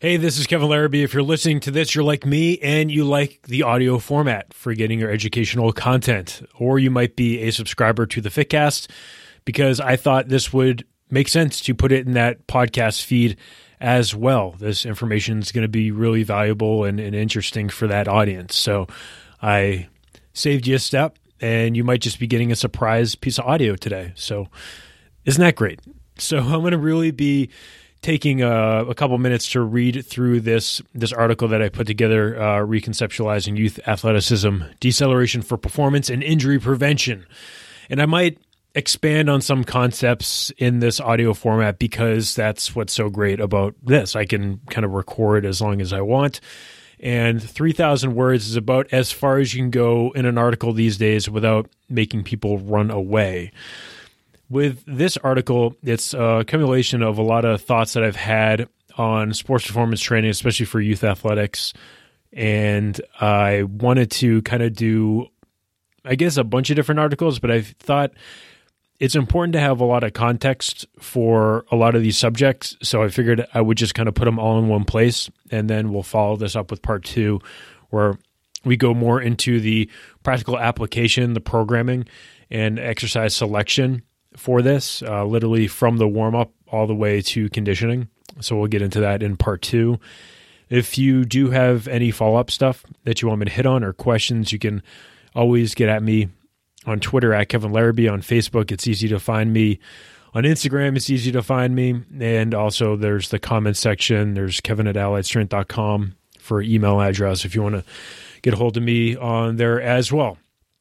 Hey, this is Kevin Larrabee. If you're listening to this, you're like me and you like the audio format for getting your educational content, or you might be a subscriber to the Fitcast because I thought this would make sense to put it in that podcast feed as well. This information is going to be really valuable and interesting for that audience. So I saved you a step and you might just be getting a surprise piece of audio today. So isn't that great? So I'm going to really be taking a couple minutes to read through this article that I put together, Reconceptualizing Youth Athleticism, Deceleration for Performance and Injury Prevention. And I might expand on some concepts in this audio format because that's what's so great about this. I can kind of record as long as I want. And 3,000 words is about as far as you can go in an article these days without making people run away. With this article, it's a accumulation of a lot of thoughts that I've had on sports performance training, especially for youth athletics. And I wanted to kind of do, I guess, a bunch of different articles, but I thought it's important to have a lot of context for a lot of these subjects. So I figured I would just kind of put them all in one place, and then we'll follow this up with part 2, where we go more into the practical application, the programming, and exercise selection for this, literally from the warm-up all the way to conditioning. So we'll get into that in part 2. If you do have any follow-up stuff that you want me to hit on or questions, you can always get at me on Twitter at Kevin Larrabee. On Facebook, it's easy to find me. On Instagram, it's easy to find me. And also there's the comment section. There's kevin@alliedstrength.com for email address if you want to get a hold of me on there as well.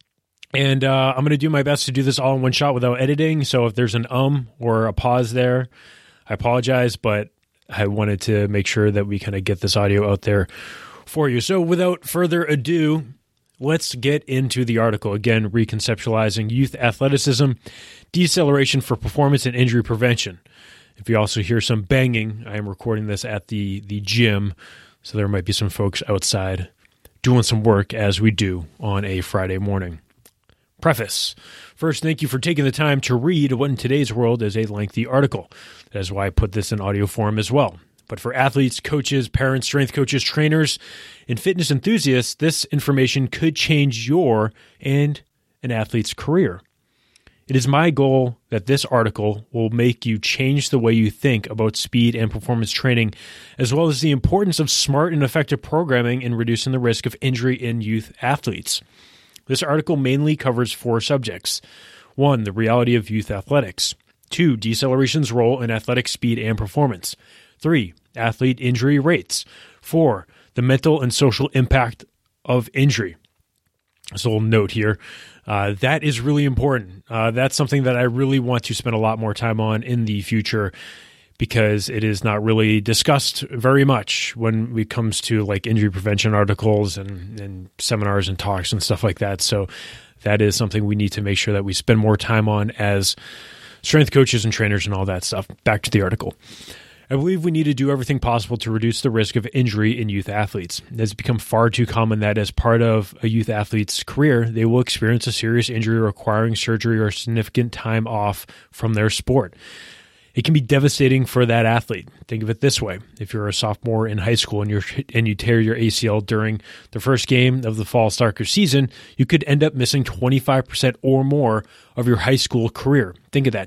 And I'm going to do my best to do this all in one shot without editing. So if there's an or a pause there, I apologize, but I wanted to make sure that we kind of get this audio out there for you. So without further ado, let's get into the article. Again, Reconceptualizing Youth Athleticism, Deceleration for Performance and Injury Prevention. If you also hear some banging, I am recording this at the gym, so there might be some folks outside doing some work as we do on a Friday morning. Preface. First, thank you for taking the time to read what in today's world is a lengthy article. That is why I put this in audio form as well. But for athletes, coaches, parents, strength coaches, trainers, and fitness enthusiasts, this information could change your and an athlete's career. It is my goal that this article will make you change the way you think about speed and performance training, as well as the importance of smart and effective programming in reducing the risk of injury in youth athletes. This article mainly covers 4 subjects. 1, the reality of youth athletics. 2, deceleration's role in athletic speed and performance. 3, athlete injury rates. 4, the mental and social impact of injury. So a little note here. That is really important. That's something that I really want to spend a lot more time on in the future, because it is not really discussed very much when it comes to like injury prevention articles and seminars and talks and stuff like that. So that is something we need to make sure that we spend more time on as strength coaches and trainers and all that stuff. Back to the article. I believe we need to do everything possible to reduce the risk of injury in youth athletes. It has become far too common that as part of a youth athlete's career, they will experience a serious injury requiring surgery or significant time off from their sport. It can be devastating for that athlete. Think of it this way. If you're a sophomore in high school and you tear your ACL during the first game of the fall soccer season, you could end up missing 25% or more of your high school career. Think of that,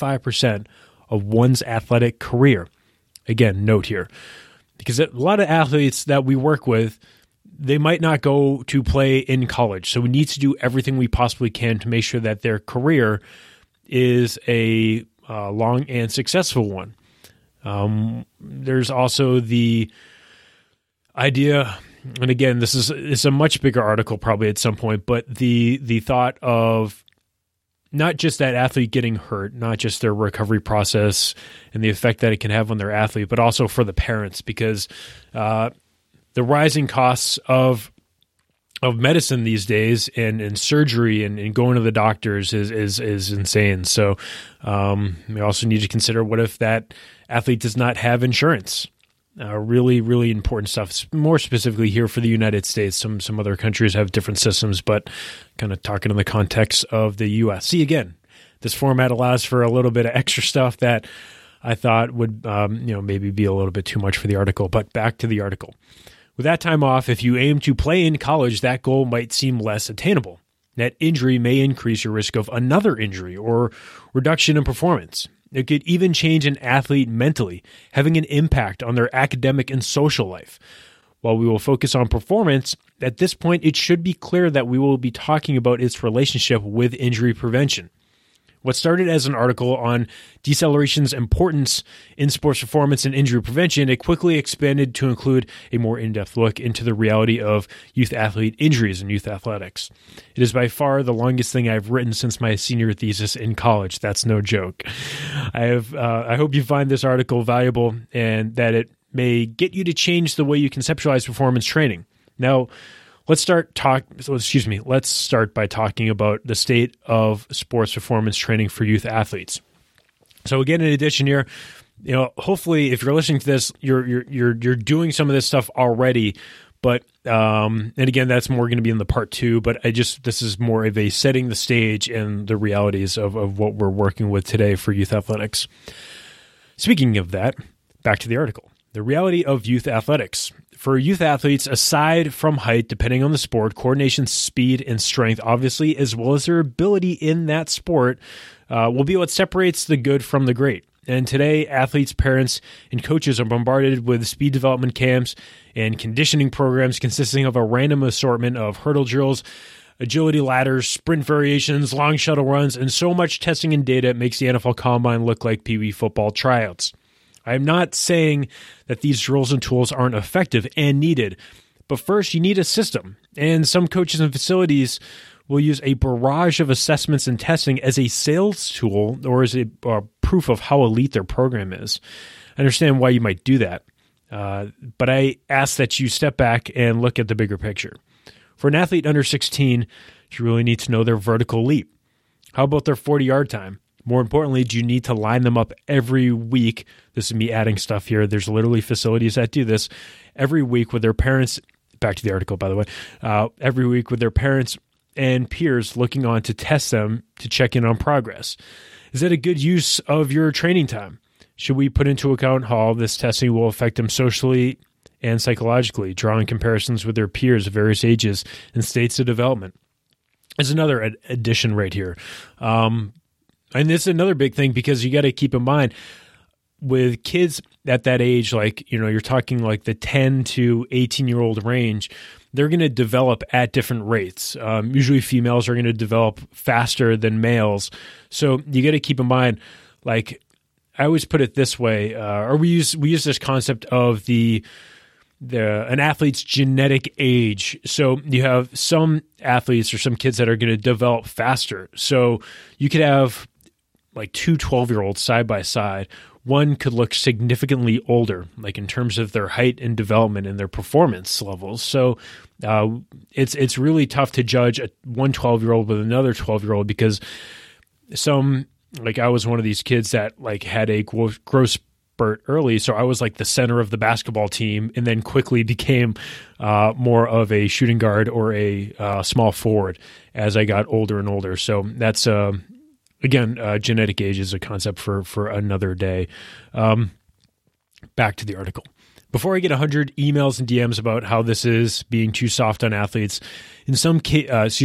25% of one's athletic career. Again, note here, because a lot of athletes that we work with, they might not go to play in college. So we need to do everything we possibly can to make sure that their career is a long and successful one. There's also the idea, and again, it's a much bigger article probably at some point, but the thought of not just that athlete getting hurt, not just their recovery process and the effect that it can have on their athlete, but also for the parents, because the rising costs of medicine these days and surgery and going to the doctors is insane. So we also need to consider, what if that athlete does not have insurance? Really, really important stuff. More specifically here for the United States. Some other countries have different systems, but kind of talking in the context of the U.S. See, again, this format allows for a little bit of extra stuff that I thought would maybe be a little bit too much for the article. But back to the article. With that time off, if you aim to play in college, that goal might seem less attainable. That injury may increase your risk of another injury or reduction in performance. It could even change an athlete mentally, having an impact on their academic and social life. While we will focus on performance, at this point it should be clear that we will be talking about its relationship with injury prevention. What started as an article on deceleration's importance in sports performance and injury prevention, it quickly expanded to include a more in-depth look into the reality of youth athlete injuries in youth athletics. It is by far the longest thing I've written since my senior thesis in college. That's no joke. I hope you find this article valuable and that it may get you to change the way you conceptualize performance training. Now, let's start by talking about the state of sports performance training for youth athletes. So again, in addition here, hopefully if you're listening to this, you're doing some of this stuff already. But and again, that's more going to be in the part 2. But this is more of a setting the stage and the realities of what we're working with today for youth athletics. Speaking of that, back to the article. The reality of youth athletics. For youth athletes, aside from height, depending on the sport, coordination, speed, and strength, obviously, as well as their ability in that sport, will be what separates the good from the great. And today, athletes, parents, and coaches are bombarded with speed development camps and conditioning programs consisting of a random assortment of hurdle drills, agility ladders, sprint variations, long shuttle runs, and so much testing and data it makes the NFL Combine look like Pee Wee football tryouts. I'm not saying that these drills and tools aren't effective and needed, but first you need a system. And some coaches and facilities will use a barrage of assessments and testing as a sales tool or as a proof of how elite their program is. I understand why you might do that, but I ask that you step back and look at the bigger picture. For an athlete under 16, you really need to know their vertical leap. How about their 40-yard time? More importantly, do you need to line them up every week? This is me adding stuff here. There's literally facilities that do this every week with their parents. Back to the article, by the way. Every week with their parents and peers looking on to test them to check in on progress. Is that a good use of your training time? Should we put into account how all this testing will affect them socially and psychologically, drawing comparisons with their peers of various ages and states of development? There's another addition right here. And this is another big thing because you got to keep in mind with kids at that age, like, you're talking like the 10 to 18-year-old range, they're going to develop at different rates. Usually females are going to develop faster than males. So you got to keep in mind, like, I always put it this way, or we use this concept of an athlete's genetic age. So you have some athletes or some kids that are going to develop faster. So you could have like two 12-year-olds side by side. One could look significantly older, like in terms of their height and development and their performance levels. So it's really tough to judge one 12-year-old with another 12-year-old because I was one of these kids that like had a growth spurt early. So I was like the center of the basketball team and then quickly became more of a shooting guard or a small forward as I got older and older. So that's again, genetic age is a concept for another day. Back to the article. Before I get 100 emails and DMs about how this is being too soft on athletes, in some cases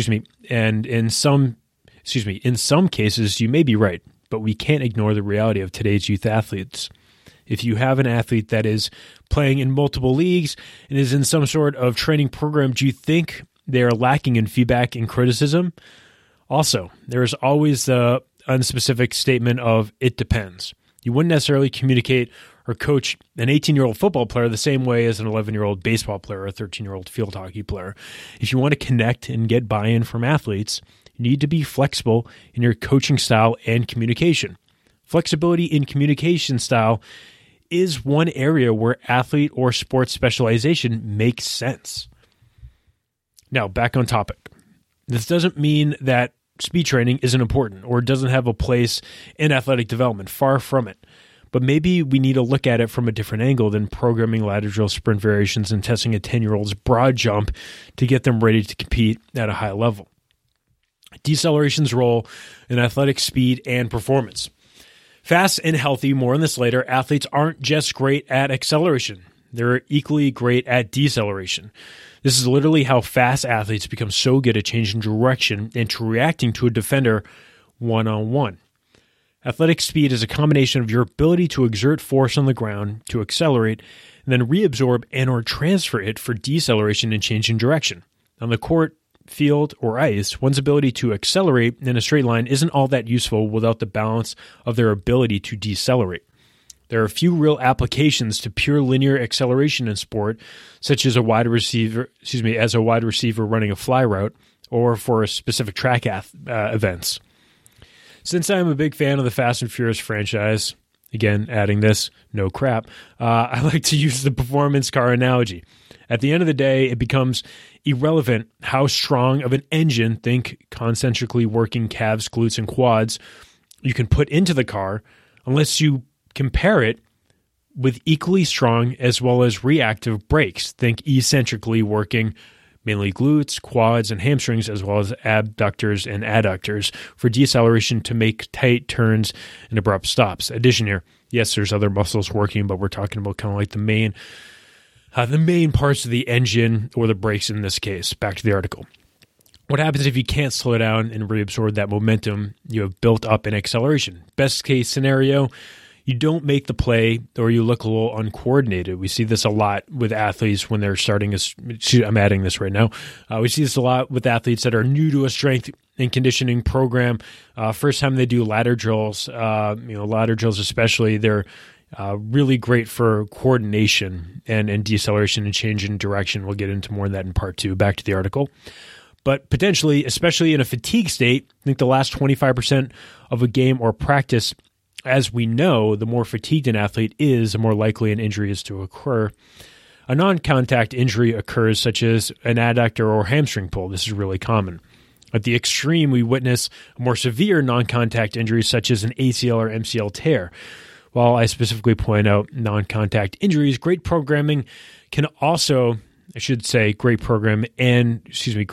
you may be right, but we can't ignore the reality of today's youth athletes. If you have an athlete that is playing in multiple leagues and is in some sort of training program, do you think they are lacking in feedback and criticism? Also, there is always the unspecific statement of it depends. You wouldn't necessarily communicate or coach an 18-year-old football player the same way as an 11-year-old baseball player or a 13-year-old field hockey player. If you want to connect and get buy-in from athletes, you need to be flexible in your coaching style and communication. Flexibility in communication style is one area where athlete or sports specialization makes sense. Now, back on topic. This doesn't mean that speed training isn't important or doesn't have a place in athletic development. Far from it. But maybe we need to look at it from a different angle than programming ladder drill sprint variations and testing a 10-year-old's broad jump to get them ready to compete at a high level. Deceleration's role in athletic speed and performance. Fast and healthy, more on this later, athletes aren't just great at acceleration. They're equally great at deceleration. This is literally how fast athletes become so good at changing direction and to reacting to a defender one-on-one. Athletic speed is a combination of your ability to exert force on the ground, to accelerate, and then reabsorb and or transfer it for deceleration and changing direction. On the court, field, or ice, one's ability to accelerate in a straight line isn't all that useful without the balance of their ability to decelerate. There are few real applications to pure linear acceleration in sport, such as a wide receiver running a fly route, or for specific track events. Since I'm a big fan of the Fast and Furious franchise, again, adding this, no crap, I like to use the performance car analogy. At the end of the day, it becomes irrelevant how strong of an engine, think concentrically working calves, glutes, and quads, you can put into the car, unless you compare it with equally strong as well as reactive brakes, think eccentrically working mainly glutes, quads, and hamstrings, as well as abductors and adductors for deceleration to make tight turns and abrupt stops. Addition here, yes, there's other muscles working, but we're talking about kind of like the main parts of the engine or the brakes in this case. Back to the article. What happens if you can't slow down and reabsorb that momentum you have built up in acceleration? Best case scenario, you don't make the play or you look a little uncoordinated. We see this a lot with athletes when they're starting I'm adding this right now. We see this a lot with athletes that are new to a strength and conditioning program. First time they do ladder drills, ladder drills especially, they're really great for coordination and deceleration and change in direction. We'll get into more of that in part 2. Back to the article. But potentially, especially in a fatigue state, I think the last 25% of a game or practice, as we know, the more fatigued an athlete is, the more likely an injury is to occur. A non-contact injury occurs, such as an adductor or hamstring pull. This is really common. At the extreme, we witness a more severe non-contact injuries, such as an ACL or MCL tear. While I specifically point out non-contact injuries, great programming can also, great programming in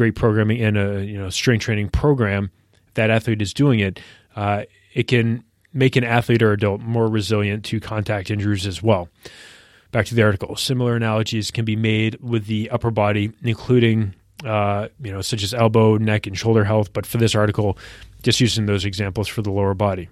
a strength training program, if that athlete is doing it, it can make an athlete or adult more resilient to contact injuries as well. Back to the article. Similar analogies can be made with the upper body, including such as elbow, neck, and shoulder health. But for this article, just using those examples for the lower body.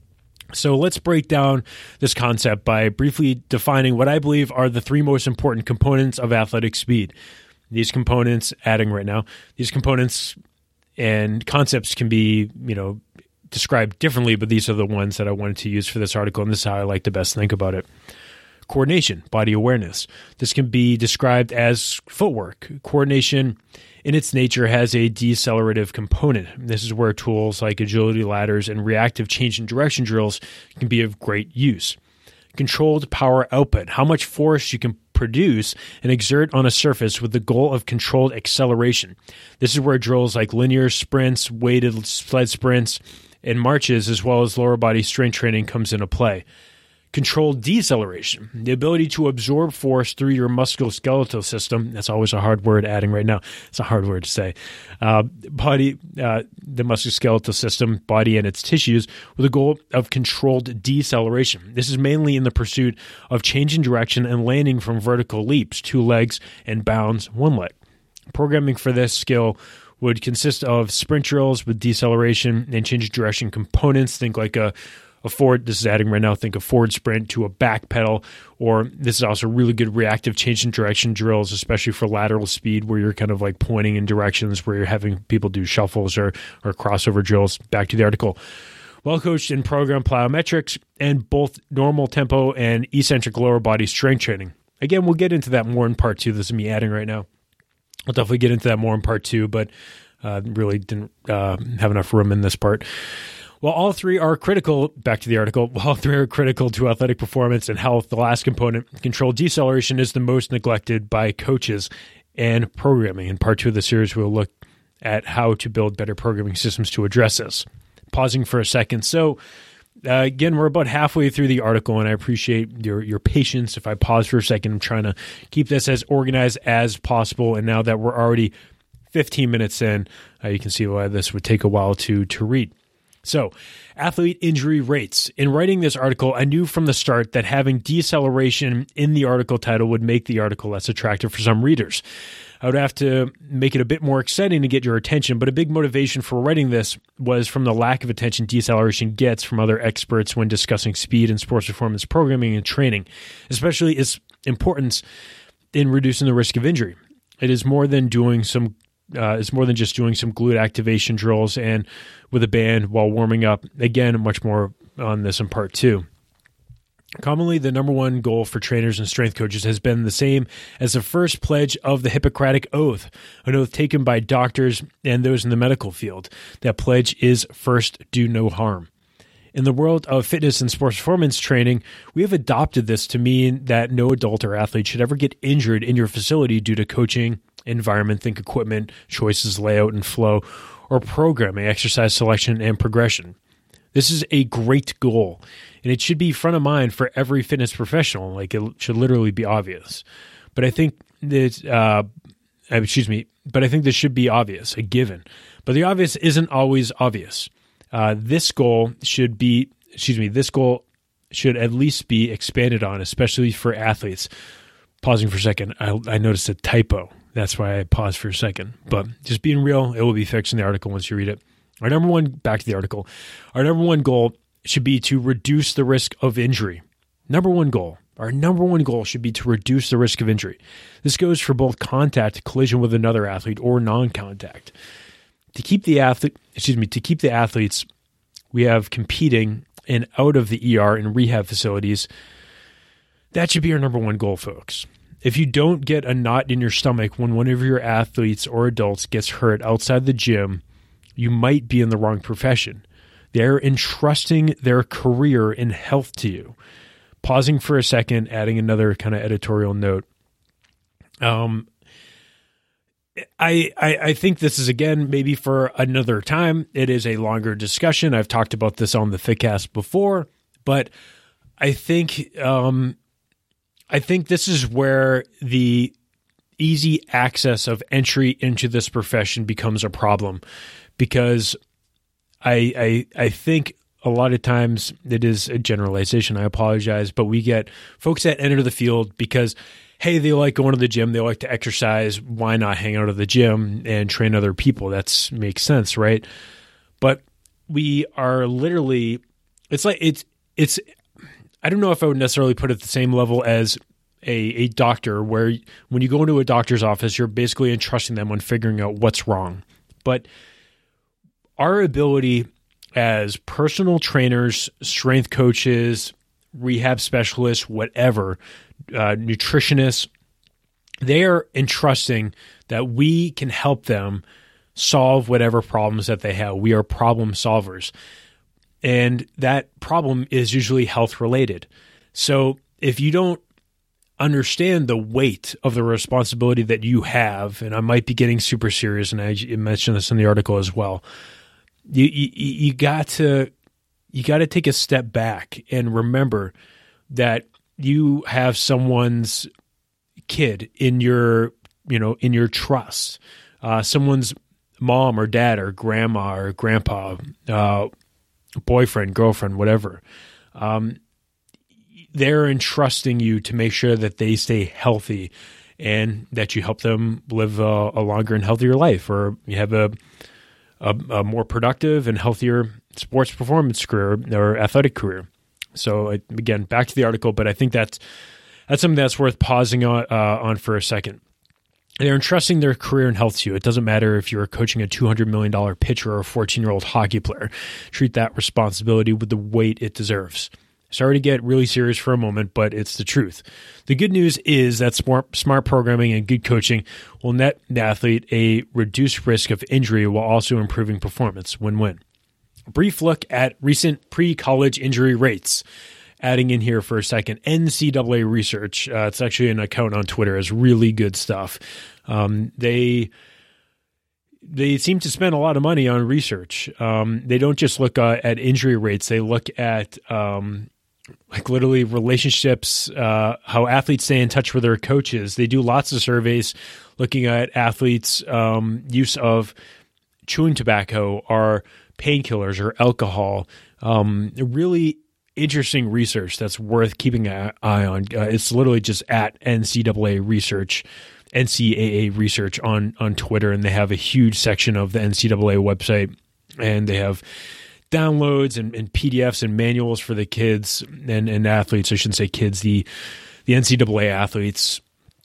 So let's break down this concept by briefly defining what I believe are the 3 most important components of athletic speed. These components, these components and concepts can be, described differently, but these are the ones that I wanted to use for this article, and this is how I like to best think about it. Coordination, body awareness. This can be described as footwork. Coordination in its nature has a decelerative component. This is where tools like agility ladders and reactive change in direction drills can be of great use. Controlled power output, how much force you can produce and exert on a surface with the goal of controlled acceleration. This is where drills like linear sprints, weighted sled sprints, and marches, as well as lower body strength training comes into play. Controlled deceleration, the ability to absorb force through your musculoskeletal system. That's always a hard word adding right now. It's a hard word to say. The musculoskeletal system, body and its tissues, with the goal of controlled deceleration. This is mainly in the pursuit of changing direction and landing from vertical leaps, 2 legs, and bounds, 1 leg. Programming for this skill would consist of sprint drills with deceleration and change direction components. Think like a forward, this is adding right now, think a forward sprint to a back pedal, or this is also really good reactive change in direction drills, especially for lateral speed, where you're kind of like pointing in directions where you're having people do shuffles or crossover drills. Back to the article. Well-coached and programmed plyometrics and both normal tempo and eccentric lower body strength training. Again, we'll get into that more in part 2. This is me adding right now. I'll definitely get into that more in part 2, but really didn't have enough room in this part. While all 3 are critical, back to the article, while all 3 are critical to athletic performance and health, the last component, controlled deceleration, is the most neglected by coaches and programming. In part 2 of the series, we'll look at how to build better programming systems to address this. Pausing for a second. So, again, we're about halfway through the article, and I appreciate your patience. If I pause for a second, I'm trying to keep this as organized as possible. And now that we're already 15 minutes in, you can see why this would take a while to read. So, athlete injury rates. In writing this article, I knew from the start that having deceleration in the article title would make the article less attractive for some readers. I would have to make it a bit more exciting to get your attention, but a big motivation for writing this was from the lack of attention deceleration gets from other experts when discussing speed and sports performance programming and training, especially its importance in reducing the risk of injury. It is more than just doing some glute activation drills and with a band while warming up. Again, much more on this in part 2. Commonly, the number one goal for trainers and strength coaches has been the same as the first pledge of the Hippocratic Oath, an oath taken by doctors and those in the medical field. That pledge is first, do no harm. In the world of fitness and sports performance training, we have adopted this to mean that no adult or athlete should ever get injured in your facility due to coaching, environment, think equipment, choices, layout, and flow, or programming, exercise selection, and progression. This is a great goal, and it should be front of mind for every fitness professional. Like, it should literally be obvious. But I think that, but I think this should be obvious, a given. But the obvious isn't always obvious. This goal should at least be expanded on, especially for athletes. Pausing for a second, I noticed a typo. That's why I paused for a second. But just being real, it will be fixed in the article once you read it. Back to the article. Our number one goal should be to reduce the risk of injury. Our number one goal should be to reduce the risk of injury. This goes for both contact, collision with another athlete, or non-contact. To keep the athletes we have competing and out of the ER and rehab facilities, that should be our number one goal, folks. If you don't get a knot in your stomach when one of your athletes or adults gets hurt outside the gym, you might be in the wrong profession. They're entrusting their career and health to you. Pausing for a second, adding another kind of editorial note. I think this is, again, maybe for another time. It is a longer discussion. I've talked about this on the Fitcast before, but I think this is where the easy access of entry into this profession becomes a problem, because I think a lot of times it is a generalization. I apologize, but we get folks that enter the field because, hey, they like going to the gym, they like to exercise. Why not hang out at the gym and train other people? That makes sense, right? But we are literally, it's I don't know if I would necessarily put it at the same level as a doctor, where when you go into a doctor's office, you're basically entrusting them on figuring out what's wrong. But our ability as personal trainers, strength coaches, rehab specialists, whatever, nutritionists, they are entrusting that we can help them solve whatever problems that they have. We are problem solvers. And that problem is usually health related. So if you don't understand the weight of the responsibility that you have, and I might be getting super serious, and I mentioned this in the article as well, you got to take a step back and remember that you have someone's kid in your trust, someone's mom or dad or grandma or grandpa, boyfriend, girlfriend, whatever. They're entrusting you to make sure that they stay healthy and that you help them live a longer and healthier life, or you have a more productive and healthier sports performance career or athletic career. So again, back to the article, but I think that's something that's worth pausing on for a second. They're entrusting their career and health to you. It doesn't matter if you're coaching a $200 million pitcher or a 14-year-old hockey player. Treat that responsibility with the weight it deserves. Sorry to get really serious for a moment, but it's the truth. The good news is that smart programming and good coaching will net the athlete a reduced risk of injury while also improving performance. Win-win. A brief look at recent pre-college injury rates. Adding in here for a second, NCAA research. It's actually an account on Twitter. It's really good stuff. They seem to spend a lot of money on research. They don't just look at injury rates. They look at literally relationships, how athletes stay in touch with their coaches. They do lots of surveys looking at athletes' use of chewing tobacco, or painkillers or alcohol. Really interesting research that's worth keeping an eye on. It's literally just at NCAA research on Twitter, and they have a huge section of the NCAA website, and they have downloads and PDFs and manuals for the kids and athletes. I shouldn't say kids, the NCAA athletes,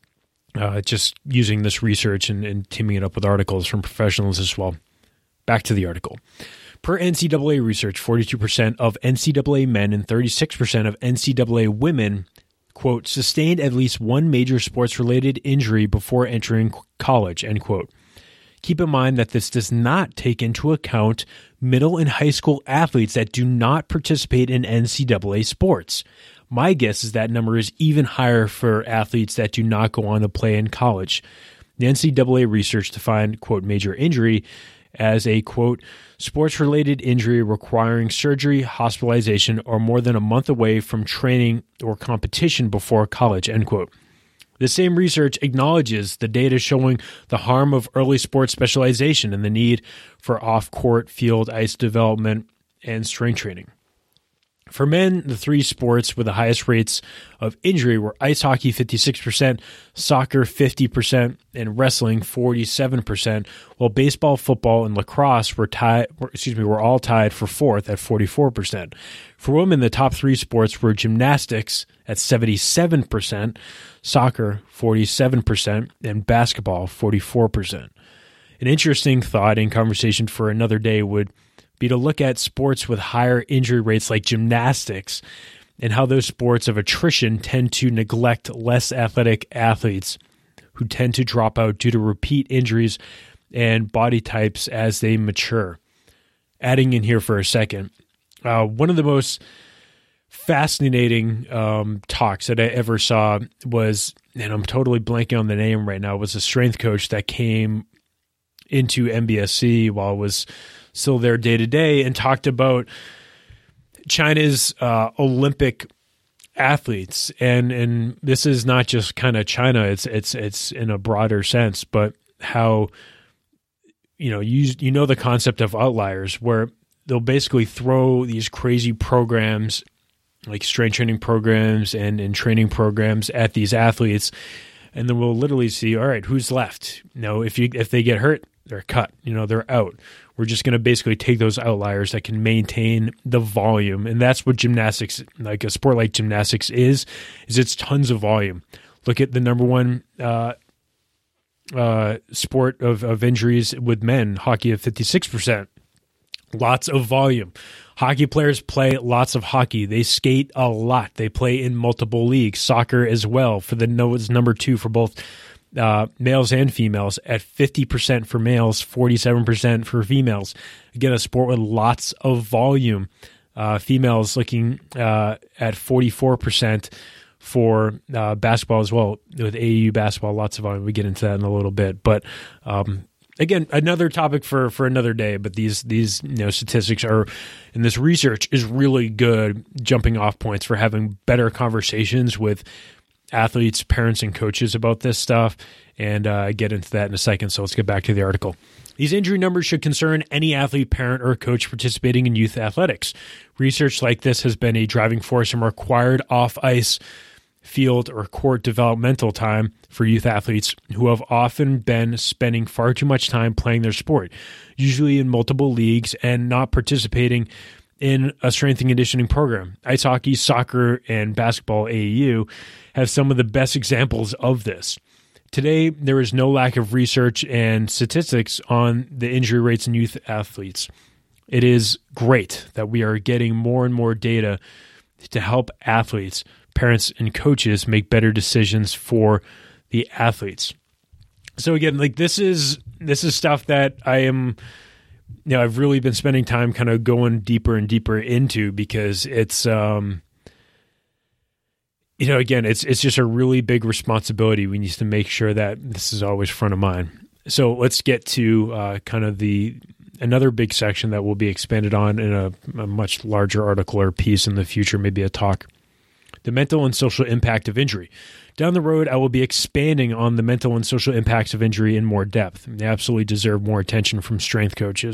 just using this research and teaming it up with articles from professionals as well. Back to the article. Per NCAA research, 42% of NCAA men and 36% of NCAA women, quote, sustained at least one major sports-related injury before entering college, end quote. Keep in mind that this does not take into account middle and high school athletes that do not participate in NCAA sports. My guess is that number is even higher for athletes that do not go on to play in college. The NCAA research defined, quote, major injury as a, quote, sports-related injury requiring surgery, hospitalization, or more than a month away from training or competition before college, end quote. The same research acknowledges the data showing the harm of early sports specialization and the need for off-court field ice development and strength training. For men, the three sports with the highest rates of injury were ice hockey 56%, soccer 50%, and wrestling 47%, while baseball, football, and lacrosse were all tied for fourth at 44%. For women, the top three sports were gymnastics at 77%, soccer 47%, and basketball 44%. An interesting thought and conversation for another day would be to look at sports with higher injury rates like gymnastics and how those sports of attrition tend to neglect less athletic athletes who tend to drop out due to repeat injuries and body types as they mature. Adding in here for a second, one of the most fascinating talks that I ever saw was, and I'm totally blanking on the name right now, was a strength coach that came into MBSC while I was still there day to day and talked about China's Olympic athletes, and this is not just kind of China; it's in a broader sense. But how you know the concept of outliers, where they'll basically throw these crazy programs like strength training programs and training programs at these athletes, and then we'll literally see, all right, who's left? If they get hurt, they're cut. They're out. We're just going to basically take those outliers that can maintain the volume. And that's what gymnastics, like a sport like gymnastics is it's tons of volume. Look at the number one sport of injuries with men, hockey at 56%. Lots of volume. Hockey players play lots of hockey. They skate a lot. They play in multiple leagues. Soccer as well. For the number two for both males and females at 50% for males, 47% for females. Again, a sport with lots of volume. Females looking at 44% for basketball as well. With AAU basketball, lots of volume. We get into that in a little bit. But again, another topic for another day. But these statistics are, and this research is really good jumping off points for having better conversations with athletes, parents, and coaches about this stuff, and get into that in a second. So let's get back to the article. These injury numbers should concern any athlete, parent, or coach participating in youth athletics. Research like this has been a driving force in required off-ice field or court developmental time for youth athletes who have often been spending far too much time playing their sport, usually in multiple leagues, and not participating in a strength and conditioning program. Ice hockey, soccer, and basketball AAU have some of the best examples of this. Today, there is no lack of research and statistics on the injury rates in youth athletes. It is great that we are getting more and more data to help athletes, parents, and coaches make better decisions for the athletes. So again, this is stuff that I've really been spending time kind of going deeper and deeper into, because it's again, it's just a really big responsibility. We need to make sure that this is always front of mind. So let's get to kind of another big section that will be expanded on in a much larger article or piece in the future, maybe a talk. The mental and social impact of injury. Down the road, I will be expanding on the mental and social impacts of injury in more depth. They absolutely deserve more attention from strength coaches.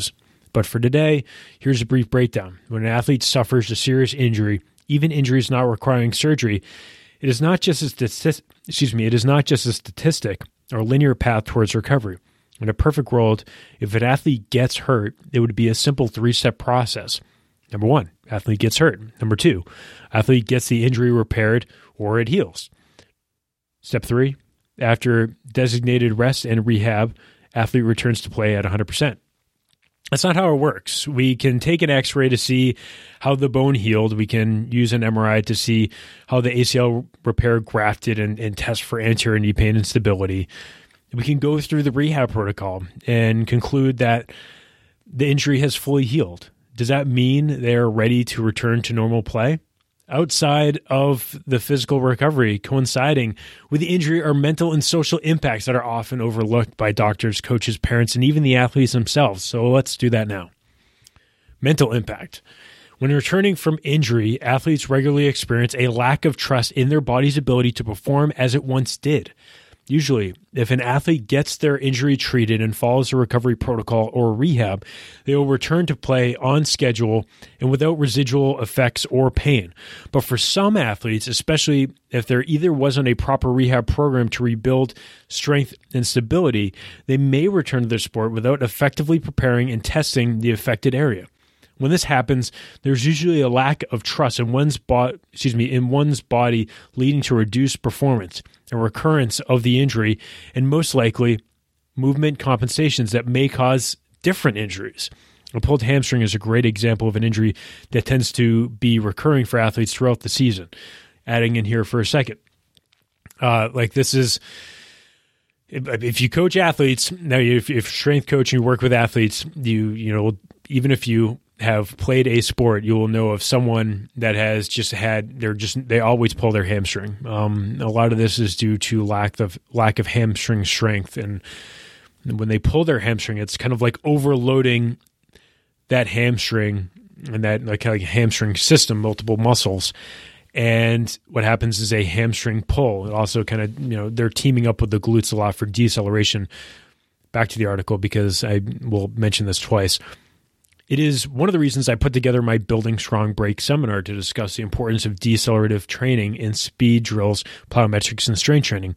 But for today, here's a brief breakdown. When an athlete suffers a serious injury, even injuries not requiring surgery, it is not just a statistic or linear path towards recovery. In a perfect world, if an athlete gets hurt, it would be a simple 3-step process. Number 1, athlete gets hurt. Number 2, athlete gets the injury repaired or it heals. Step 3, after designated rest and rehab, athlete returns to play at 100%. That's not how it works. We can take an x-ray to see how the bone healed. We can use an MRI to see how the ACL repair grafted and test for anterior knee pain and stability. We can go through the rehab protocol and conclude that the injury has fully healed. Does that mean they're ready to return to normal play? Outside of the physical recovery coinciding with the injury are mental and social impacts that are often overlooked by doctors, coaches, parents, and even the athletes themselves. So let's do that now. Mental impact. When returning from injury, athletes regularly experience a lack of trust in their body's ability to perform as it once did. Usually, if an athlete gets their injury treated and follows a recovery protocol or rehab, they will return to play on schedule and without residual effects or pain. But for some athletes, especially if there either wasn't a proper rehab program to rebuild strength and stability, they may return to their sport without effectively preparing and testing the affected area. When this happens, there's usually a lack of trust in one's body, leading to reduced performance, a recurrence of the injury, and most likely movement compensations that may cause different injuries. A pulled hamstring is a great example of an injury that tends to be recurring for athletes throughout the season. Adding in here for a second. If you coach athletes, now if strength coaching, you work with athletes, even if you have played a sport, you will know of someone that has they always pull their hamstring. A lot of this is due to lack of hamstring strength. And when they pull their hamstring, it's kind of like overloading that hamstring and that like hamstring system, multiple muscles. And what happens is a hamstring pull. It also kind of, they're teaming up with the glutes a lot for deceleration. Back to the article because I will mention this twice. It is one of the reasons I put together my Building Strong Break seminar to discuss the importance of decelerative training in speed drills, plyometrics, and strength training.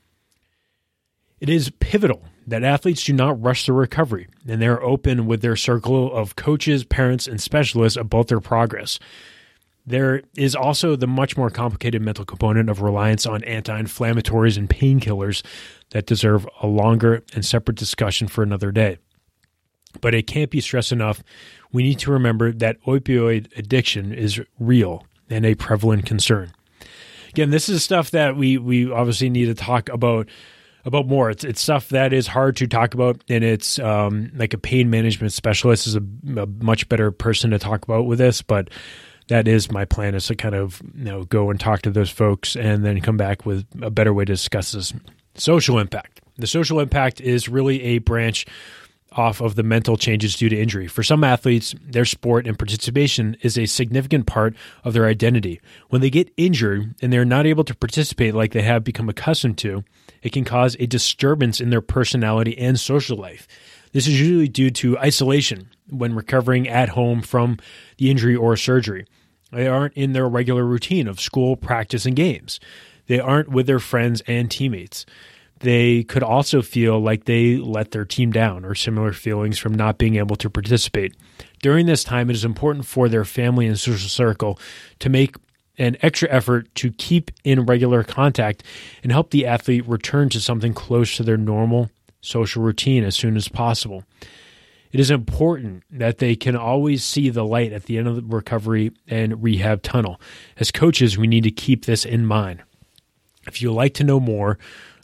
It is pivotal that athletes do not rush their recovery, and they are open with their circle of coaches, parents, and specialists about their progress. There is also the much more complicated mental component of reliance on anti-inflammatories and painkillers that deserve a longer and separate discussion for another day. But it can't be stressed enough. We need to remember that opioid addiction is real and a prevalent concern. Again, this is stuff that we obviously need to talk about more. It's stuff that is hard to talk about, and it's like a pain management specialist is a much better person to talk about with this. But that is my plan, is to kind of go and talk to those folks and then come back with a better way to discuss this. Social impact. The social impact is really a branch off of the mental changes due to injury. For some athletes, their sport and participation is a significant part of their identity. When they get injured and they're not able to participate like they have become accustomed to, it can cause a disturbance in their personality and social life. This is usually due to isolation when recovering at home from the injury or surgery. They aren't in their regular routine of school, practice, and games. They aren't with their friends and teammates. They could also feel like they let their team down, or similar feelings from not being able to participate. During this time, it is important for their family and social circle to make an extra effort to keep in regular contact and help the athlete return to something close to their normal social routine as soon as possible. It is important that they can always see the light at the end of the recovery and rehab tunnel. As coaches, we need to keep this in mind. If you'd like to know more,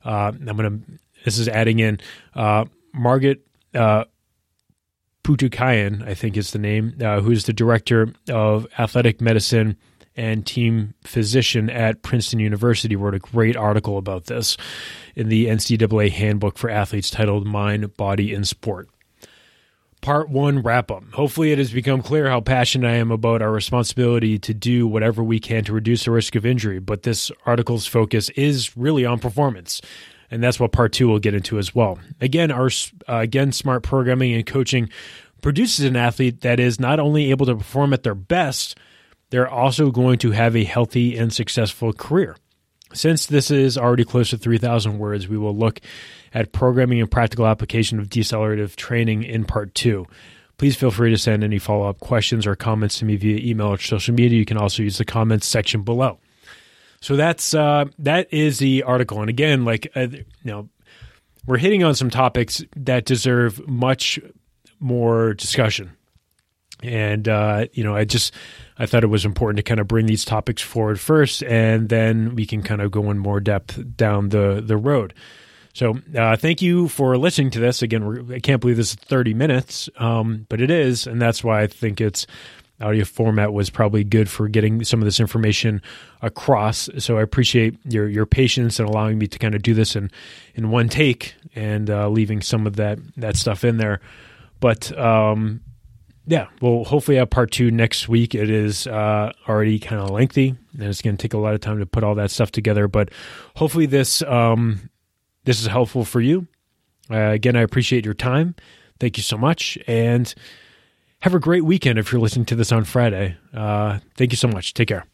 this is adding in Margaret Putukayan, I think is the name, who's the director of athletic medicine and team physician at Princeton University, wrote a great article about this in the NCAA handbook for athletes titled Mind, Body, and Sport. Part 1 wrap-up. Hopefully it has become clear how passionate I am about our responsibility to do whatever we can to reduce the risk of injury, but this article's focus is really on performance, and that's what Part 2 will get into as well. Again, smart programming and coaching produces an athlete that is not only able to perform at their best, they're also going to have a healthy and successful career. Since this is already close to 3,000 words, we will look at programming and practical application of decelerative training in part 2. Please feel free to send any follow-up questions or comments to me via email or social media. You can also use the comments section below. So that is the article. And again, we're hitting on some topics that deserve much more discussion. And, I thought it was important to kind of bring these topics forward first, and then we can kind of go in more depth down the road. So thank you for listening to this. Again, I can't believe this is 30 minutes, but it is, and that's why I think its audio format was probably good for getting some of this information across. So I appreciate your patience and allowing me to kind of do this in one take and leaving some of that stuff in there. But yeah, we'll hopefully have part 2 next week. It is already kind of lengthy, and it's going to take a lot of time to put all that stuff together. But hopefully this is helpful for you. Again, I appreciate your time. Thank you so much, and have a great weekend if you're listening to this on Friday. Thank you so much. Take care.